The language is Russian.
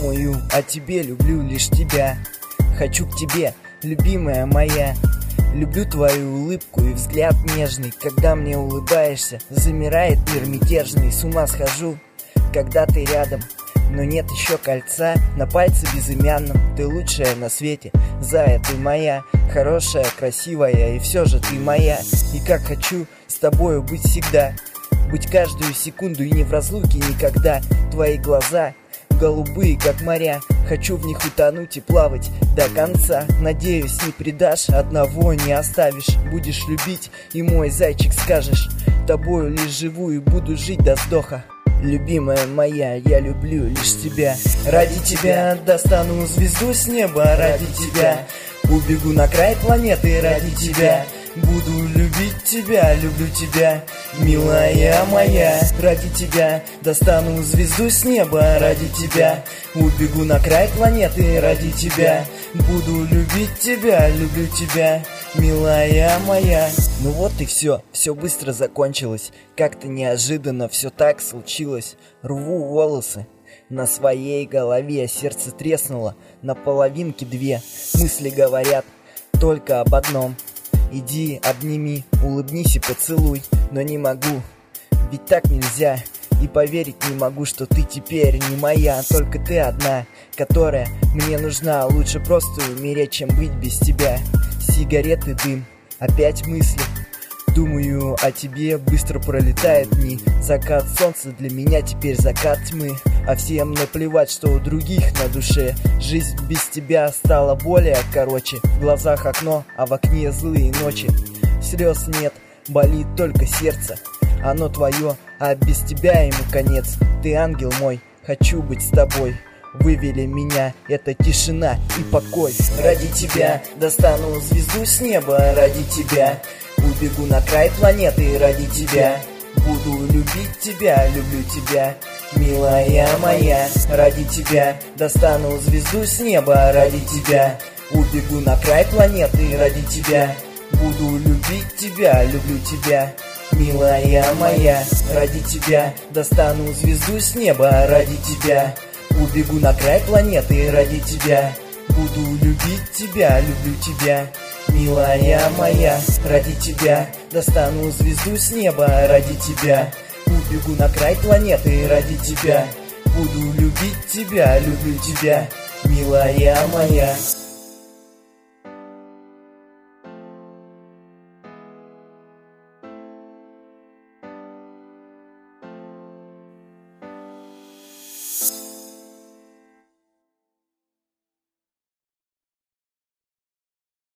Думаю о тебе, люблю лишь тебя. Хочу к тебе, любимая моя. Люблю твою улыбку и взгляд нежный. Когда мне улыбаешься, замирает мир мятежный. С ума схожу, когда ты рядом, но нет еще кольца на пальце безымянном. Ты лучшая на свете, зая, ты моя. Хорошая, красивая, и все же ты моя. И как хочу с тобою быть всегда, быть каждую секунду и не в разлуке никогда. Твои глаза голубые, как моря, хочу в них утонуть и плавать до конца. Надеюсь, не предашь, одного не оставишь. Будешь любить и мой зайчик скажешь. Тобою лишь живу и буду жить до вздоха. Любимая моя, я люблю лишь тебя. Ради тебя достану звезду с неба. Ради тебя убегу на край планеты. Ради тебя буду любить тебя, люблю тебя, милая моя. Ради тебя достану звезду с неба. Ради тебя убегу на край планеты. Ради тебя буду любить тебя, люблю тебя, милая моя. Ну вот и все быстро закончилось. Как-то неожиданно все так случилось. Рву волосы на своей голове, сердце треснуло на половинки две. Мысли говорят только об одном: иди, обними, улыбнись и поцелуй. Но не могу, ведь так нельзя. И поверить не могу, что ты теперь не моя. Только ты одна, которая мне нужна. Лучше просто умереть, чем быть без тебя. Сигареты, дым, опять мысли. Думаю о тебе, быстро пролетают дни. Закат солнца для меня теперь закат тьмы. А всем наплевать, что у других на душе. Жизнь без тебя стала более короче. В глазах окно, а в окне злые ночи. Слез нет, болит только сердце. Оно твое, а без тебя ему конец. Ты ангел мой, хочу быть с тобой. Вывели меня, это тишина и покой. Ради тебя достану звезду с неба. Ради тебя убегу на край планеты. Ради тебя буду любить тебя, люблю тебя, милая моя. Ради тебя достану звезду с неба. Ради тебя убегу на край планеты. Ради тебя буду любить тебя, люблю тебя, милая моя. Ради тебя достану звезду с неба. Ради тебя убегу на край планеты. Ради тебя буду любить тебя, люблю тебя, милая моя. Ради тебя достану звезду с неба. Ради тебя убегу на край планеты. Ради тебя буду любить тебя, люблю тебя, милая моя.